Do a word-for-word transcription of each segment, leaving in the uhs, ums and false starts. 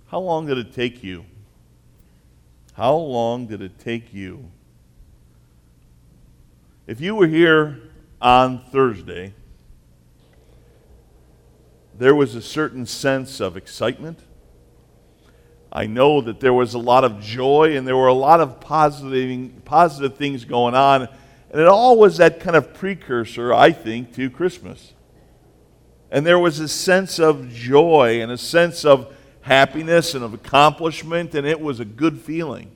How long did it take you? How long did it take you? If you were here on Thursday, there was a certain sense of excitement. I know that there was a lot of joy and there were a lot of positive, positive things going on. And it all was that kind of precursor, I think, to Christmas. And there was a sense of joy and a sense of happiness and of accomplishment, and it was a good feeling.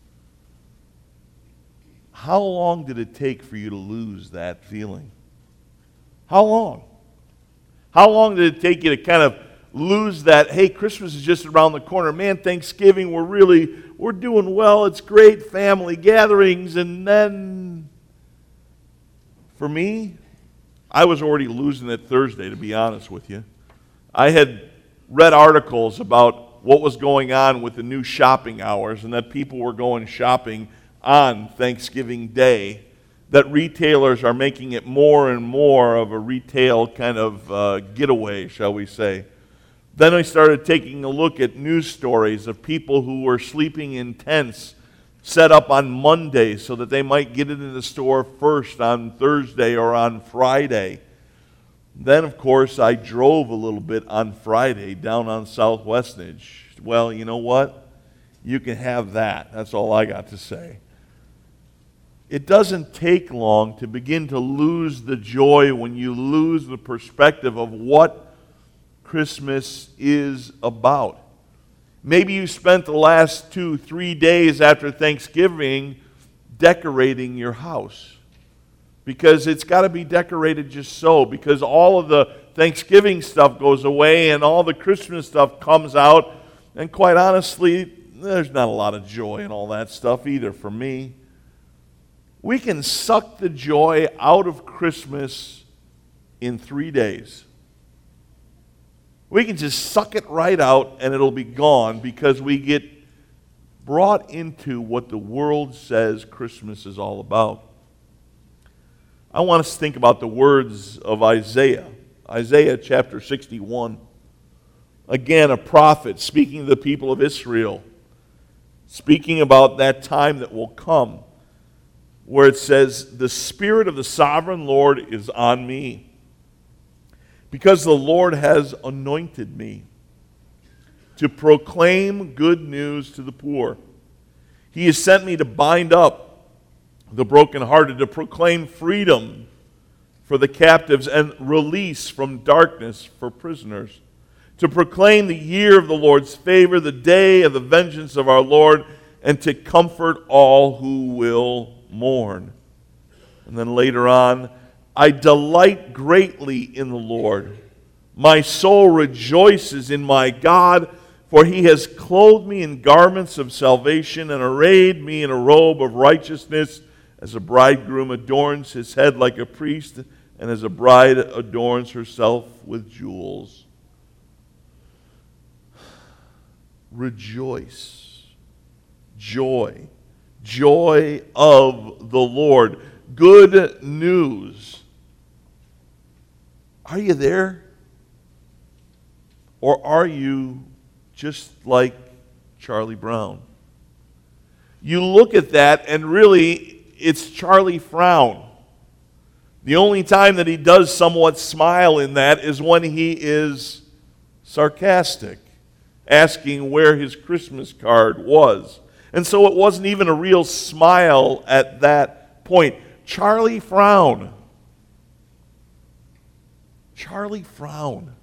How long did it take for you to lose that feeling? How long? How long did it take you to kind of lose that, hey, Christmas is just around the corner. Man, Thanksgiving, we're really, we're doing well. It's great family gatherings. And then, for me, I was already losing it Thursday, to be honest with you. I had read articles about what was going on with the new shopping hours and that people were going shopping on Thanksgiving Day, that retailers are making it more and more of a retail kind of uh, getaway, shall we say. Then I started taking a look at news stories of people who were sleeping in tents set up on Monday so that they might get it in the store first on Thursday or on Friday. Then, of course, I drove a little bit on Friday down on Southwestnage. Well, you know what? You can have that. That's all I got to say. It doesn't take long to begin to lose the joy when you lose the perspective of what Christmas is about. Maybe you spent the last two, three days after Thanksgiving decorating your house, because it's got to be decorated just so, because all of the Thanksgiving stuff goes away and all the Christmas stuff comes out, and quite honestly, there's not a lot of joy in all that stuff either for me. We can suck the joy out of Christmas in three days. We can just suck it right out and it'll be gone because we get brought into what the world says Christmas is all about. I want us to think about the words of Isaiah. Isaiah chapter sixty-one. Again, a prophet speaking to the people of Israel, speaking about that time that will come, where it says, "The Spirit of the Sovereign Lord is on me, because the Lord has anointed me to proclaim good news to the poor. He has sent me to bind up the brokenhearted, to proclaim freedom for the captives and release from darkness for prisoners, to proclaim the year of the Lord's favor, the day of the vengeance of our Lord, and to comfort all who will mourn." And then later on, "I delight greatly in the Lord. My soul rejoices in my God, for he has clothed me in garments of salvation and arrayed me in a robe of righteousness, as a bridegroom adorns his head like a priest, and as a bride adorns herself with jewels." Rejoice. Joy. Joy of the Lord. Good news. Are you there? Or are you just like Charlie Brown? You look at that and really it's Charlie Frown. The only time that he does somewhat smile in that is when he is sarcastic, asking where his Christmas card was. And so it wasn't even a real smile at that point. Charlie Frown. Charlie Frown.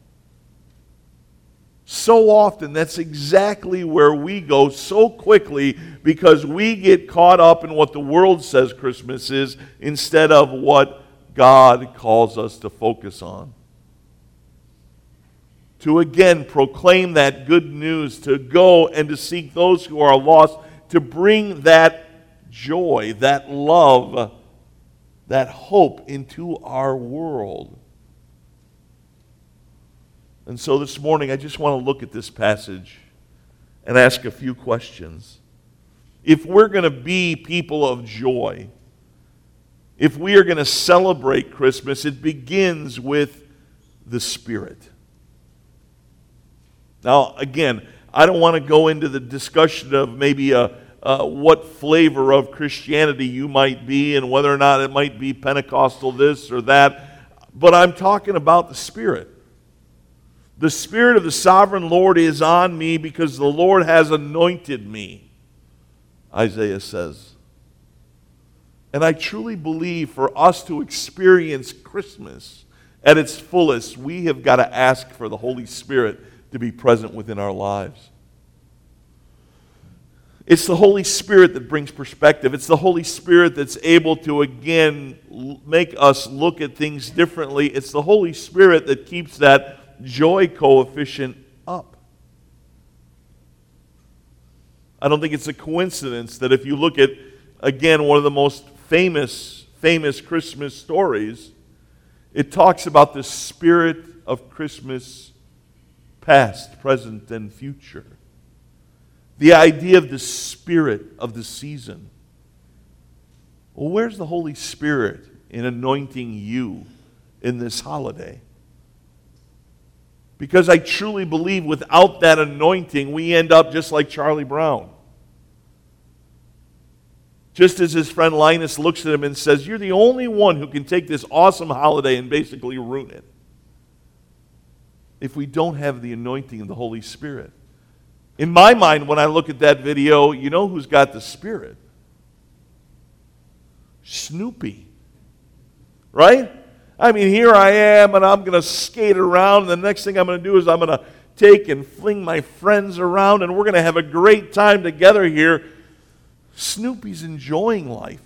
So often, that's exactly where we go so quickly, because we get caught up in what the world says Christmas is instead of what God calls us to focus on. To again proclaim that good news, to go and to seek those who are lost, to bring that joy, that love, that hope into our world. And so this morning, I just want to look at this passage and ask a few questions. If we're going to be people of joy, if we are going to celebrate Christmas, it begins with the Spirit. Now, again, I don't want to go into the discussion of maybe a, uh, what flavor of Christianity you might be and whether or not it might be Pentecostal this or that. But I'm talking about the Spirit. The Spirit of the sovereign Lord is on me because the Lord has anointed me, Isaiah says. And I truly believe for us to experience Christmas at its fullest, we have got to ask for the Holy Spirit to be present within our lives. It's the Holy Spirit that brings perspective. It's the Holy Spirit that's able to, again, make us look at things differently. It's the Holy Spirit that keeps that joy coefficient up. I don't think it's a coincidence that if you look at, again, one of the most famous, famous Christmas stories, it talks about the spirit of Christmas past, present, and future. The idea of the spirit of the season. Well, where's the Holy Spirit in anointing you in this holiday? Because I truly believe without that anointing, we end up just like Charlie Brown. Just as his friend Linus looks at him and says, you're the only one who can take this awesome holiday and basically ruin it. If we don't have the anointing of the Holy Spirit. In my mind, when I look at that video, you know who's got the Spirit? Snoopy. Right? I mean, here I am, and I'm going to skate around, and the next thing I'm going to do is I'm going to take and fling my friends around, and we're going to have a great time together here. Snoopy's enjoying life.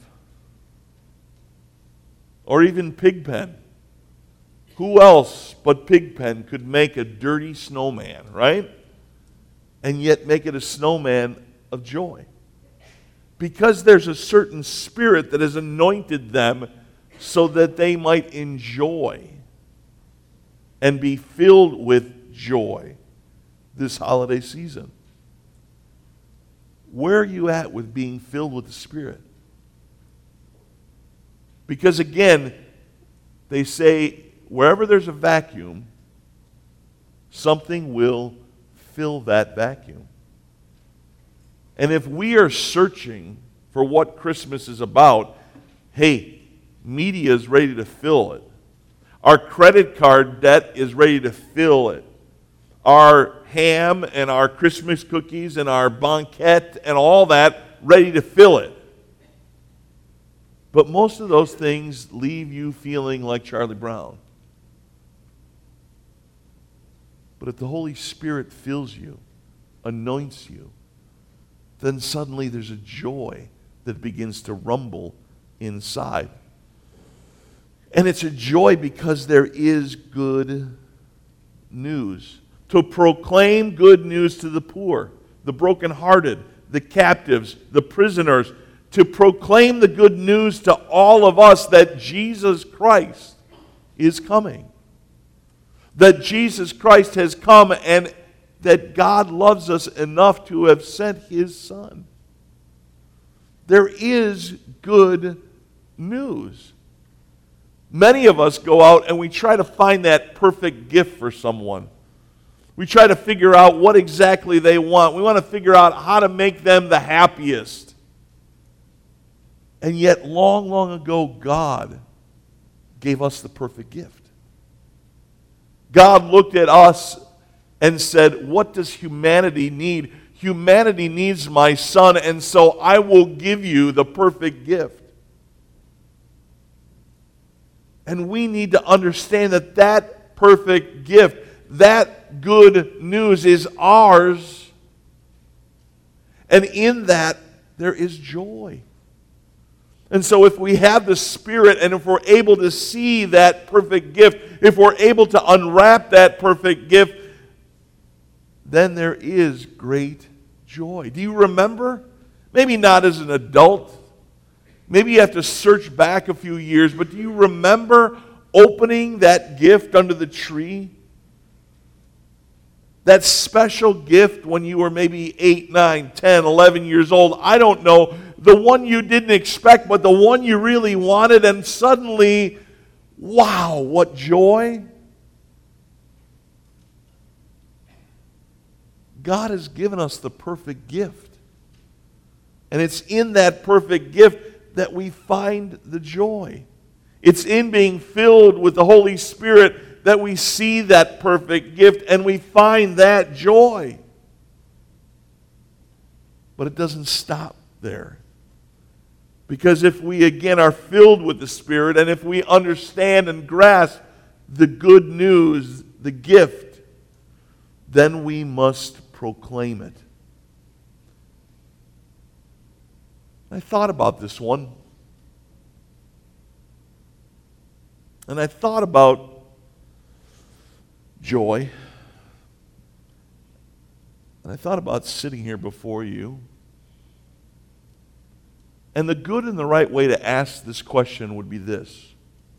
Or even Pigpen. Who else but Pigpen could make a dirty snowman, right? And yet make it a snowman of joy. Because there's a certain spirit that has anointed them so that they might enjoy and be filled with joy this holiday season. Where are you at with being filled with the Spirit? Because again, they say wherever there's a vacuum, something will fill that vacuum. And if we are searching for what Christmas is about, hey, media is ready to fill it. Our credit card debt is ready to fill it. Our ham and our Christmas cookies and our banquet and all that ready to fill it. But most of those things leave you feeling like Charlie Brown. But if the Holy Spirit fills you, anoints you, then suddenly there's a joy that begins to rumble inside. And it's a joy because there is good news. To proclaim good news to the poor, the brokenhearted, the captives, the prisoners. To proclaim the good news to all of us that Jesus Christ is coming. That Jesus Christ has come and that God loves us enough to have sent His Son. There is good news. Many of us go out and we try to find that perfect gift for someone. We try to figure out what exactly they want. We want to figure out how to make them the happiest. And yet, long, long ago, God gave us the perfect gift. God looked at us and said, what does humanity need? Humanity needs my Son, and so I will give you the perfect gift. And we need to understand that that perfect gift, that good news is ours. And in that, there is joy. And so if we have the Spirit and if we're able to see that perfect gift, if we're able to unwrap that perfect gift, then there is great joy. Do you remember? Maybe not as an adult. Maybe you have to search back a few years, but do you remember opening that gift under the tree? That special gift when you were maybe eight, nine, ten, eleven years old. I don't know. The one you didn't expect, but the one you really wanted, and suddenly, wow, what joy. God has given us the perfect gift. And it's in that perfect gift that we find the joy. It's in being filled with the Holy Spirit that we see that perfect gift and we find that joy. But it doesn't stop there. Because if we again are filled with the Spirit and if we understand and grasp the good news, the gift, then we must proclaim it. I thought about this one. And I thought about joy. And I thought about sitting here before you. And the good and the right way to ask this question would be this.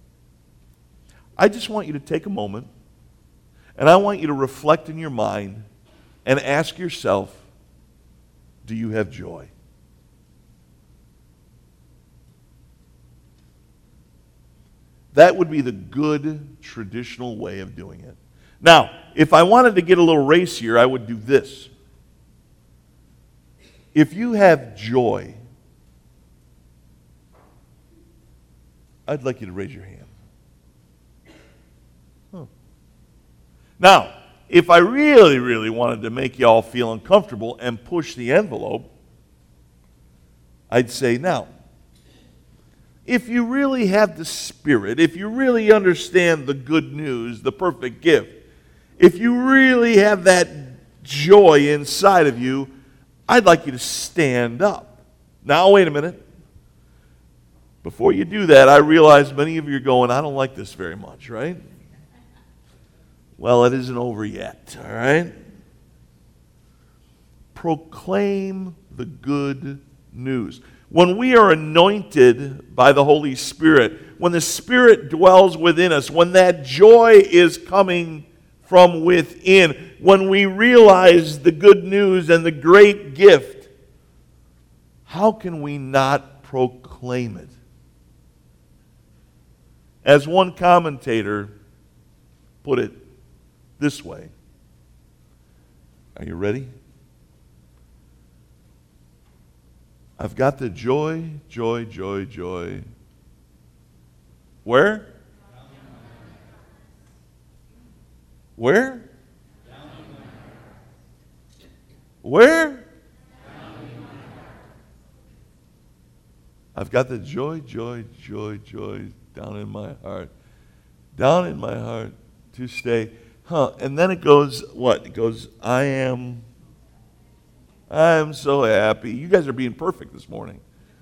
I just want you to take a moment, and I want you to reflect in your mind and ask yourself, do you have joy? That would be the good traditional way of doing it. Now, if I wanted to get a little racier, I would do this. If you have joy, I'd like you to raise your hand. Huh. Now, if I really, really wanted to make you all feel uncomfortable and push the envelope, I'd say, now, if you really have the Spirit, if you really understand the good news, the perfect gift, if you really have that joy inside of you, I'd like you to stand up. Now, wait a minute. Before you do that, I realize many of you are going, I don't like this very much, right? Well, it isn't over yet, all right? Proclaim the good news. When we are anointed by the Holy Spirit, when the Spirit dwells within us, when that joy is coming from within, when we realize the good news and the great gift, how can we not proclaim it? As one commentator put it this way. Are you ready? I've got the joy, joy, joy, joy. Where? Where? Where? I've got the joy, joy, joy, joy down in my heart. Down in my heart to stay. Huh. And then it goes, what? It goes, I am, I am so happy. You guys are being perfect this morning.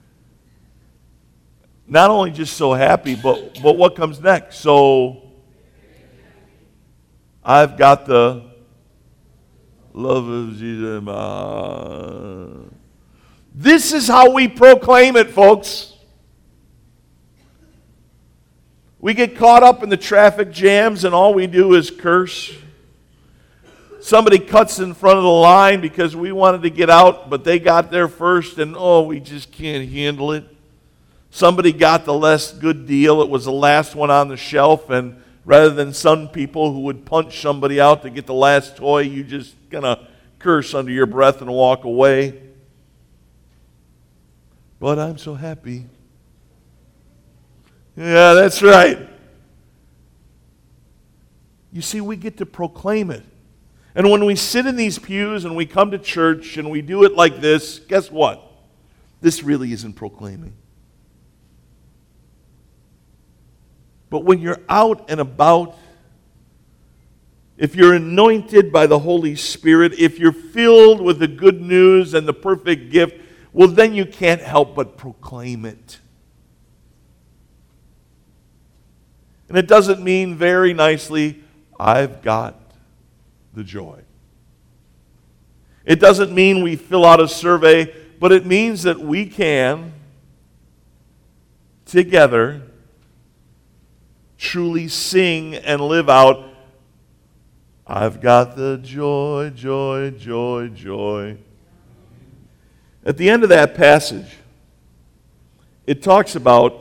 Not only just so happy, but, but what comes next? So, I've got the love of Jesus. This is how we proclaim it, folks. We get caught up in the traffic jams and all we do is curse. Somebody cuts in front of the line because we wanted to get out, but they got there first and oh, we just can't handle it. Somebody got the less good deal. It was the last one on the shelf, and rather than some people who would punch somebody out to get the last toy, you just kind of curse under your breath and walk away. But I'm so happy. Yeah, that's right. You see, we get to proclaim it. And when we sit in these pews and we come to church and we do it like this, guess what? This really isn't proclaiming. But when you're out and about, if you're anointed by the Holy Spirit, if you're filled with the good news and the perfect gift, well, then you can't help but proclaim it. And it doesn't mean very nicely, I've got the joy. It doesn't mean we fill out a survey, but it means that we can, together, truly sing and live out, I've got the joy, joy, joy, joy. At the end of that passage, it talks about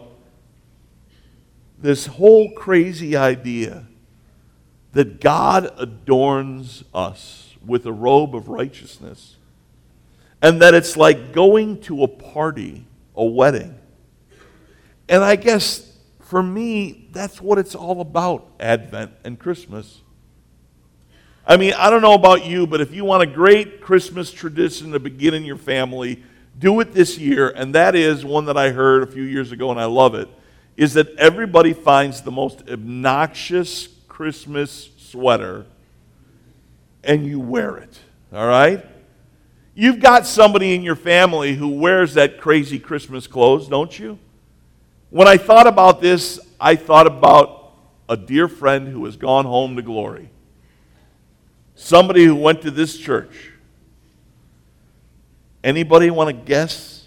this whole crazy idea that God adorns us with a robe of righteousness. And that it's like going to a party, a wedding. And I guess for me, that's what it's all about, Advent and Christmas. I mean, I don't know about you, but if you want a great Christmas tradition to begin in your family, do it this year. And that is one that I heard a few years ago, and I love it, is that everybody finds the most obnoxious Christmas sweater and you wear it, all right? You've got somebody in your family who wears that crazy Christmas clothes, don't you? When I thought about this, I thought about a dear friend who has gone home to glory. Somebody who went to this church. Anybody want to guess?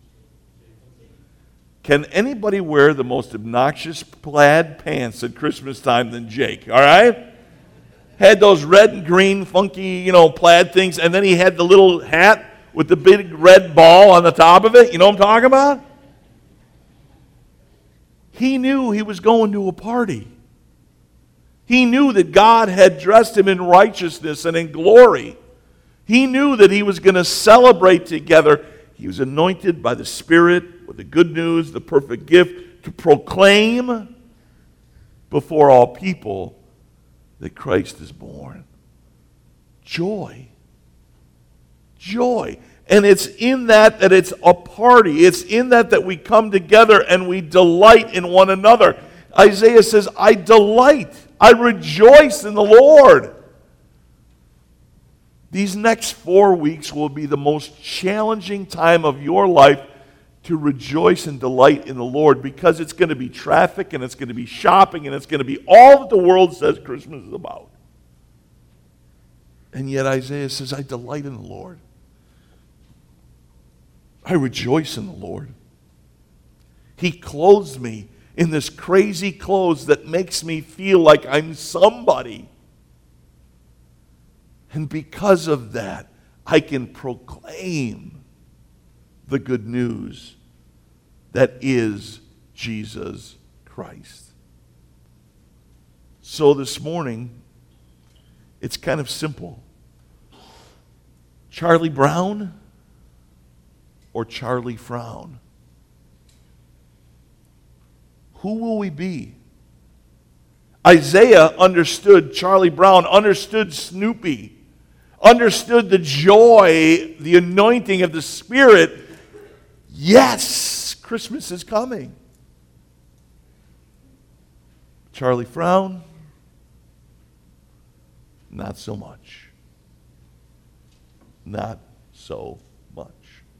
Can anybody wear the most obnoxious plaid pants at Christmas time than Jake, all right? Had those red and green funky, you know, plaid things, and then he had the little hat with the big red ball on the top of it. You know what I'm talking about? He knew he was going to a party. He knew that God had dressed him in righteousness and in glory. He knew that he was going to celebrate together. He was anointed by the Spirit with the good news, the perfect gift, to proclaim before all people that Christ is born. Joy. Joy. And it's in that that it's a party. It's in that that we come together and we delight in one another. Isaiah says, I delight. I rejoice in the Lord. These next four weeks will be the most challenging time of your life to rejoice and delight in the Lord, because it's going to be traffic and it's going to be shopping and it's going to be all that the world says Christmas is about. And yet Isaiah says, I delight in the Lord. I rejoice in the Lord. He clothes me in this crazy clothes that makes me feel like I'm somebody. And because of that, I can proclaim the good news that is Jesus Christ. So this morning, it's kind of simple. Charlie Brown or Charlie Frown? Who will we be? Isaiah understood Charlie Brown, understood Snoopy, understood the joy, the anointing of the Spirit. Yes, Christmas is coming. Charlie Frown, not so much. Not so much.